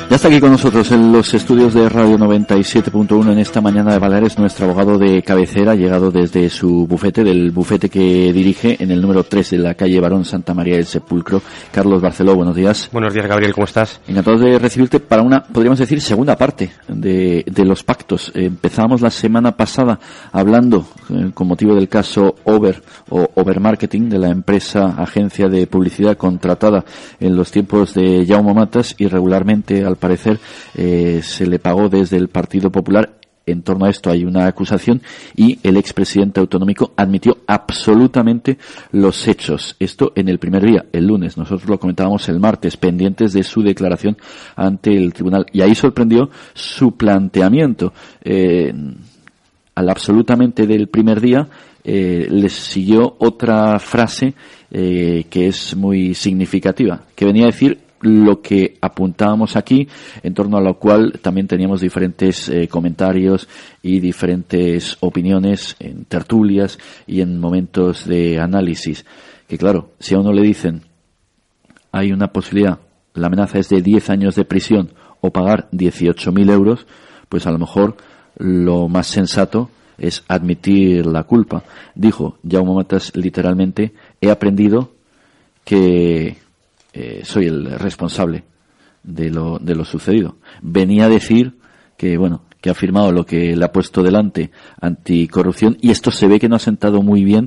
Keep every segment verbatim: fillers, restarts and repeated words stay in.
Ya está aquí con nosotros en los estudios de Radio noventa y siete punto uno en esta mañana de Baleares nuestro abogado de cabecera, llegado desde su bufete, del bufete que dirige en el número tres de la calle Barón Santa María del Sepulcro. Carlos Barceló, buenos días. Buenos días, Gabriel, ¿cómo estás? Encantado de recibirte para una, podríamos decir, segunda parte de, de los pactos. Eh, empezábamos la semana pasada hablando, eh, con motivo del caso Over o Overmarketing, de la empresa agencia de publicidad contratada en los tiempos de Jaume Matas, y regularmente al parecer eh, se le pagó desde el Partido Popular. En torno a esto hay una acusación y el expresidente autonómico admitió absolutamente los hechos. Esto en el primer día, el lunes. Nosotros lo comentábamos el martes, pendientes de su declaración ante el tribunal. Y ahí sorprendió su planteamiento. Eh, al absolutamente del primer día eh, les siguió otra frase eh, que es muy significativa, que venía a decir lo que apuntábamos aquí, en torno a lo cual también teníamos diferentes eh, comentarios y diferentes opiniones en tertulias y en momentos de análisis. Que claro, si a uno le dicen hay una posibilidad, la amenaza es de diez años de prisión o pagar dieciocho mil euros, pues a lo mejor lo más sensato es admitir la culpa. Dijo Jaume Matas literalmente: he aprendido que Eh, soy el responsable de lo de lo sucedido. Venía a decir que, bueno, que ha firmado lo que le ha puesto delante, anticorrupción, y esto se ve que no ha sentado muy bien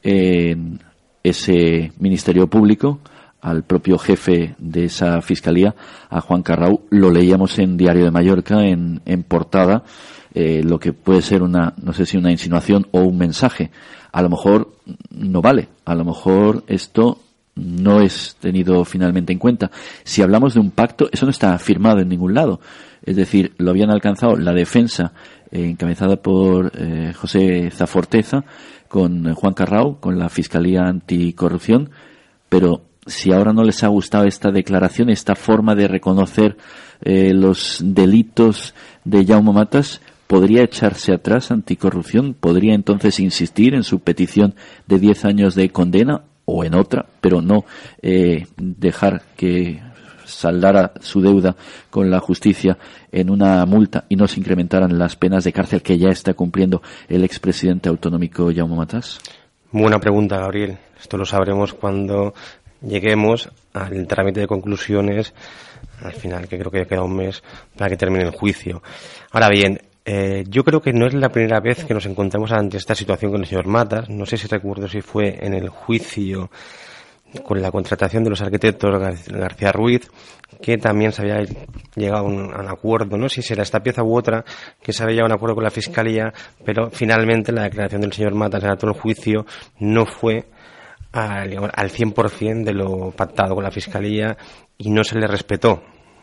en ese Ministerio Público, al propio jefe de esa fiscalía, a Juan Carrau. Lo leíamos en Diario de Mallorca, en, en portada, eh, lo que puede ser una, no sé si una insinuación o un mensaje. A lo mejor no vale, a lo mejor esto no es tenido finalmente en cuenta. Si hablamos de un pacto, eso no está firmado en ningún lado. Es decir, lo habían alcanzado la defensa eh, encabezada por eh, José Zaforteza con eh, Juan Carrau, con la Fiscalía Anticorrupción, pero si ahora no les ha gustado esta declaración, esta forma de reconocer eh, los delitos de Jaume Matas, ¿podría echarse atrás Anticorrupción? ¿Podría entonces insistir en su petición de diez años de condena o en otra, pero no eh, dejar que saldara su deuda con la justicia en una multa y no se incrementaran las penas de cárcel que ya está cumpliendo el expresidente autonómico Jaume Matas? Buena pregunta, Gabriel. Esto lo sabremos cuando lleguemos al trámite de conclusiones, al final, que creo que queda un mes para que termine el juicio. Ahora bien, Eh, yo creo que no es la primera vez que nos encontramos ante esta situación con el señor Matas. No sé si recuerdo si fue en el juicio con la contratación de los arquitectos Gar- García Ruiz, que también se había llegado a un, a un acuerdo, no sé si era esta pieza u otra, que se había llegado a un acuerdo con la Fiscalía, pero finalmente la declaración del señor Matas en todo el juicio no fue al, digamos, al cien por ciento de lo pactado con la Fiscalía y no se le respetó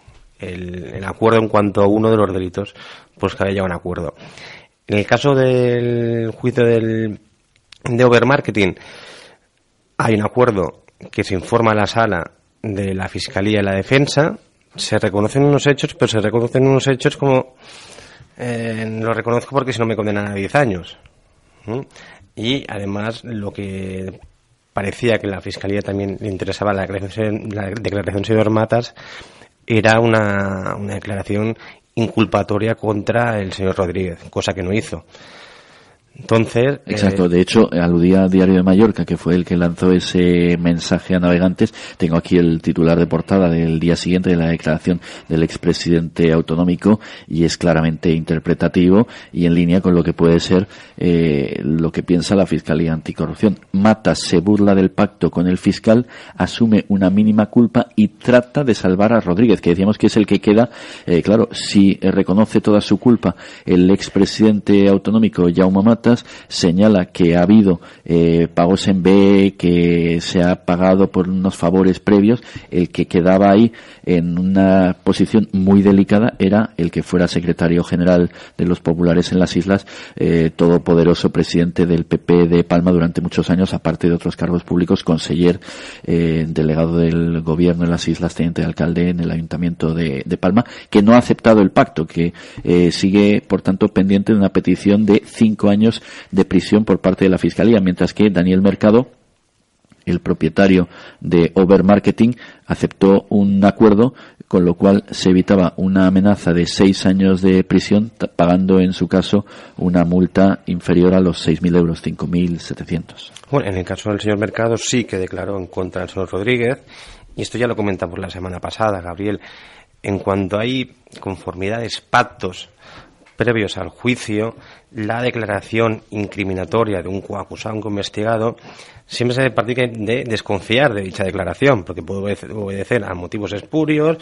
El, el acuerdo en cuanto a uno de los delitos, pues que había llegado a un acuerdo. En el caso del juicio del, de Overmarketing, hay un acuerdo que se informa a la sala de la Fiscalía y la Defensa, se reconocen unos hechos, pero se reconocen unos hechos como eh, lo reconozco porque si no me condenan a diez años. ¿Mm? Y además lo que parecía que la Fiscalía también le interesaba la declaración, la declaración del señor Matas, era una, una declaración inculpatoria contra el señor Rodríguez, cosa que no hizo. Entonces, exacto, eh, de hecho aludía a Diario de Mallorca, que fue el que lanzó ese mensaje a navegantes. Tengo aquí el titular de portada del día siguiente de la declaración del expresidente autonómico y es claramente interpretativo y en línea con lo que puede ser eh, lo que piensa la Fiscalía Anticorrupción. Matas se burla del pacto con el fiscal, asume una mínima culpa y trata de salvar a Rodríguez, que decíamos que es el que queda. Eh, claro, si reconoce toda su culpa el expresidente autonómico Jaume Matas, señala que ha habido eh, pagos en B, que se ha pagado por unos favores previos. El que quedaba ahí en una posición muy delicada era el que fuera secretario general de los populares en las islas, eh, todopoderoso presidente del P P de Palma durante muchos años, aparte de otros cargos públicos, conseller, eh, delegado del gobierno en las islas, teniente de alcalde en el ayuntamiento de, de Palma, que no ha aceptado el pacto, que eh, sigue, por tanto, pendiente de una petición de cinco años de prisión por parte de la Fiscalía, mientras que Daniel Mercado, el propietario de Overmarketing, aceptó un acuerdo con lo cual se evitaba una amenaza de seis años de prisión, pagando en su caso una multa inferior a los seis mil euros, cinco mil setecientos. Bueno, en el caso del señor Mercado sí que declaró en contra del señor Rodríguez, y esto ya lo comentamos la semana pasada, Gabriel. En cuanto hay conformidades, pactos previos al juicio, la declaración incriminatoria de un coacusado, un coinvestigado, siempre se debe partir de desconfiar de dicha declaración, porque puede obedecer a motivos espurios,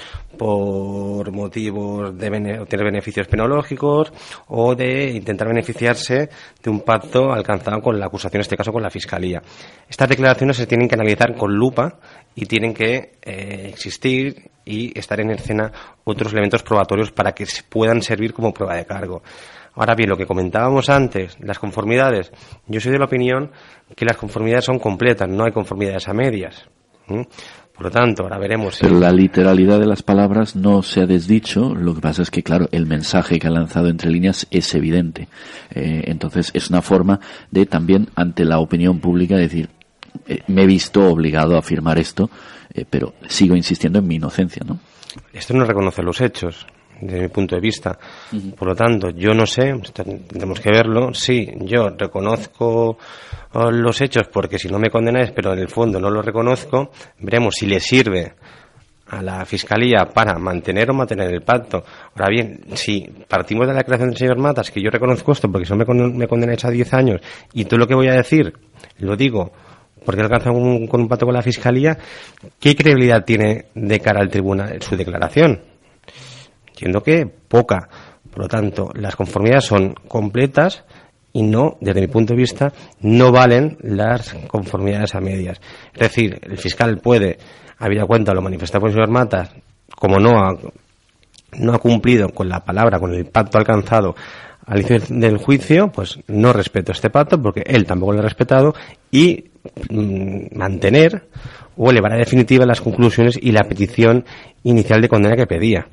por motivos de bene- obtener beneficios penológicos o de intentar beneficiarse de un pacto alcanzado con la acusación, en este caso con la Fiscalía. Estas declaraciones se tienen que analizar con lupa y tienen que eh, existir y estar en escena otros elementos probatorios para que puedan servir como prueba de cargo. Ahora bien, lo que comentábamos antes, las conformidades, yo soy de la opinión que las conformidades son completas, no hay conformidades a medias. ¿Mm? Por lo tanto, ahora veremos. Pero si... la literalidad de las palabras no se ha desdicho, lo que pasa es que, claro, el mensaje que ha lanzado entre líneas es evidente. Eh, entonces, es una forma de también, ante la opinión pública, decir, eh, me he visto obligado a afirmar esto, eh, pero sigo insistiendo en mi inocencia, ¿no? Esto no reconoce los hechos, desde mi punto de vista. Uh-huh. Por lo tanto, yo no sé, tendremos que verlo. Sí, yo reconozco los hechos porque si no me condenáis, pero en el fondo no lo reconozco. Veremos si le sirve a la Fiscalía para mantener o mantener el pacto. Ahora bien, si partimos de la declaración del señor Matas, que yo reconozco esto porque si no me, con- me condenáis a diez años y todo lo que voy a decir lo digo porque he alcanzado un, con un pacto con la Fiscalía, ¿qué credibilidad tiene de cara al tribunal su declaración? Entiendo que poca. Por lo tanto, las conformidades son completas y no, desde mi punto de vista, no valen las conformidades a medias. Es decir, el fiscal puede, habida cuenta lo manifestado por el señor Matas, como no ha, no ha cumplido con la palabra, con el pacto alcanzado al inicio del juicio, pues no respeto este pacto porque él tampoco lo ha respetado, y mmm, mantener o elevar a definitiva las conclusiones y la petición inicial de condena que pedía.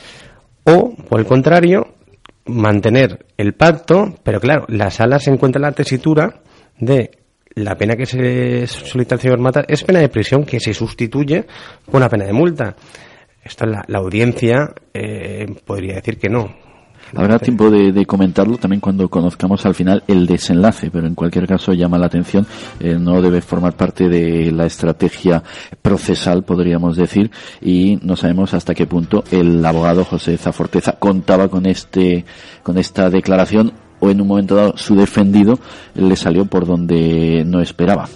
O, por el contrario, mantener el pacto, pero claro, la sala se encuentra en la tesitura de la pena que se solicita al señor Matas es pena de prisión que se sustituye por una pena de multa. Esto la, la audiencia eh, podría decir que no. Habrá tiempo de, de comentarlo también cuando conozcamos al final el desenlace, pero en cualquier caso llama la atención, eh, no debe formar parte de la estrategia procesal, podríamos decir, y no sabemos hasta qué punto el abogado José Zaforteza contaba con este, con esta declaración, o en un momento dado su defendido le salió por donde no esperaba.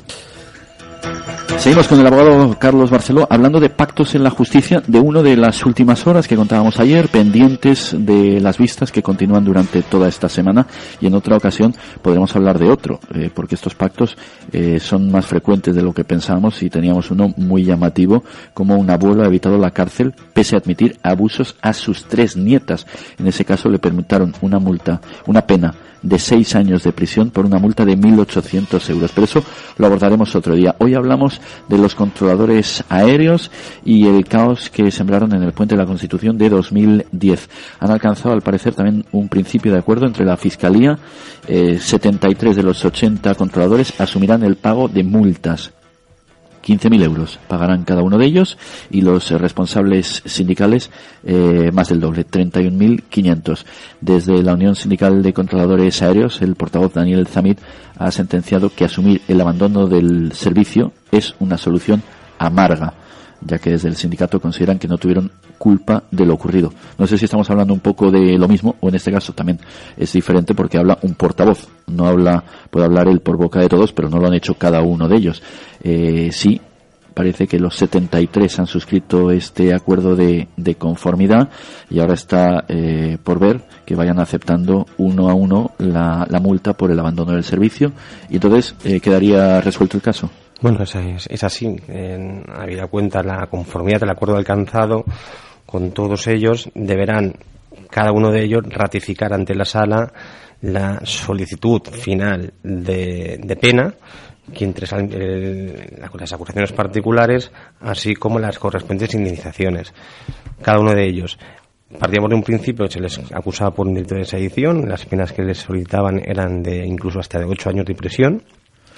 Seguimos con el abogado Carlos Barceló hablando de pactos en la justicia, de uno de las últimas horas que contábamos ayer, pendientes de las vistas que continúan durante toda esta semana, y en otra ocasión podremos hablar de otro, eh, porque estos pactos eh, son más frecuentes de lo que pensábamos, y teníamos uno muy llamativo, como un abuelo ha evitado la cárcel pese a admitir abusos a sus tres nietas. En ese caso le permitaron una multa, una pena de seis años de prisión por una multa de mil ochocientos euros. Pero eso lo abordaremos otro día. Hoy hablamos de los controladores aéreos y el caos que sembraron en el Puente de la Constitución de dos mil diez. Han alcanzado, al parecer, también un principio de acuerdo entre la Fiscalía. Eh, setenta y tres de los ochenta controladores asumirán el pago de multas. quince mil euros pagarán cada uno de ellos, y los eh, responsables sindicales eh, más del doble, treinta y un mil quinientos. Desde la Unión Sindical de Controladores Aéreos, el portavoz Daniel Zamit ha sentenciado que asumir el abandono del servicio es una solución amarga, ya que desde el sindicato consideran que no tuvieron culpa de lo ocurrido. No sé si estamos hablando un poco de lo mismo, o en este caso también es diferente porque habla un portavoz, no habla, puede hablar él por boca de todos, pero no lo han hecho cada uno de ellos. Eh, sí, parece que los setenta y tres han suscrito este acuerdo de, de conformidad, y ahora está eh, por ver que vayan aceptando uno a uno la, la multa por el abandono del servicio, y entonces eh, quedaría resuelto el caso. Bueno, es, es, es así. En habida cuenta la conformidad del acuerdo alcanzado con todos ellos, deberán cada uno de ellos ratificar ante la sala la solicitud final de, de pena, que entre el, las acusaciones particulares, así como las correspondientes indemnizaciones. Cada uno de ellos. Partíamos de un principio, se les acusaba por un delito de sedición, las penas que les solicitaban eran de incluso hasta de ocho años de prisión.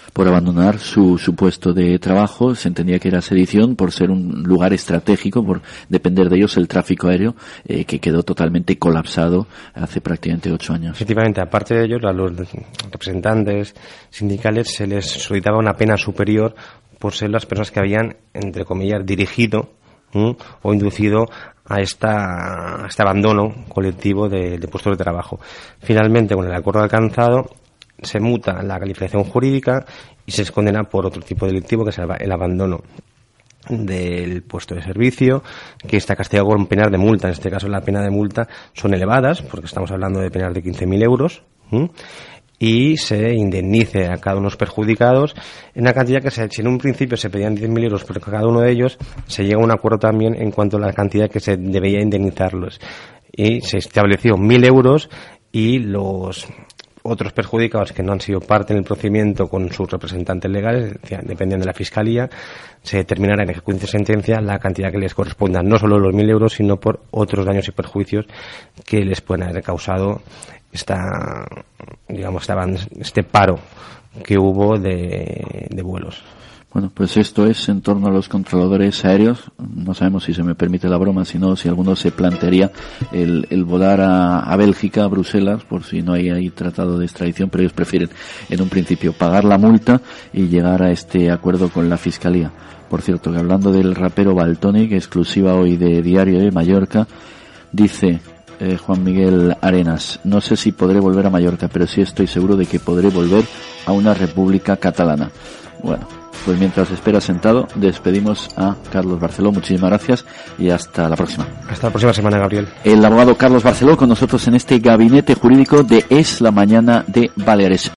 por abandonar su, su puesto de trabajo. Se entendía que era sedición por ser un lugar estratégico, por depender de ellos el tráfico aéreo, eh, que quedó totalmente colapsado hace prácticamente ocho años. Efectivamente, aparte de ello, a los representantes sindicales se les solicitaba una pena superior por ser las personas que habían, entre comillas, dirigido ¿Mm? o inducido a, esta, a este abandono colectivo de, de puestos de trabajo. Finalmente, con el acuerdo alcanzado, se muta la calificación jurídica y se les condena por otro tipo delictivo, que es el, el abandono del puesto de servicio, que está castigado con penas de multa. En este caso, la pena de multa son elevadas, porque estamos hablando de penas de quince mil euros, ¿Mm? y se indemnice a cada uno de los perjudicados en una cantidad que, se, si en un principio se pedían diez mil euros por cada uno de ellos, se llega a un acuerdo también en cuanto a la cantidad que se debía indemnizarlos. Y se estableció mil euros y los otros perjudicados que no han sido parte en el procedimiento con sus representantes legales, dependiendo de la Fiscalía, se determinará en ejecución de sentencia la cantidad que les corresponda, no solo los mil euros, sino por otros daños y perjuicios que les pueden haber causado esta, digamos, este paro que hubo de, de vuelos. Bueno, pues esto es en torno a los controladores aéreos. No sabemos si se me permite la broma, sino si alguno se plantearía el, el volar a, a Bélgica, a Bruselas, por si no hay ahí tratado de extradición, pero ellos prefieren en un principio pagar la multa y llegar a este acuerdo con la Fiscalía. Por cierto, que hablando del rapero Valtonyc, exclusiva hoy de Diario de Mallorca, dice eh, Juan Miguel Arenas: no sé si podré volver a Mallorca, pero sí estoy seguro de que podré volver a una república catalana. Bueno, pues mientras espera sentado, despedimos a Carlos Barceló. Muchísimas gracias y hasta la próxima. Hasta la próxima semana, Gabriel. El abogado Carlos Barceló con nosotros en este gabinete jurídico de Es la Mañana de Baleares.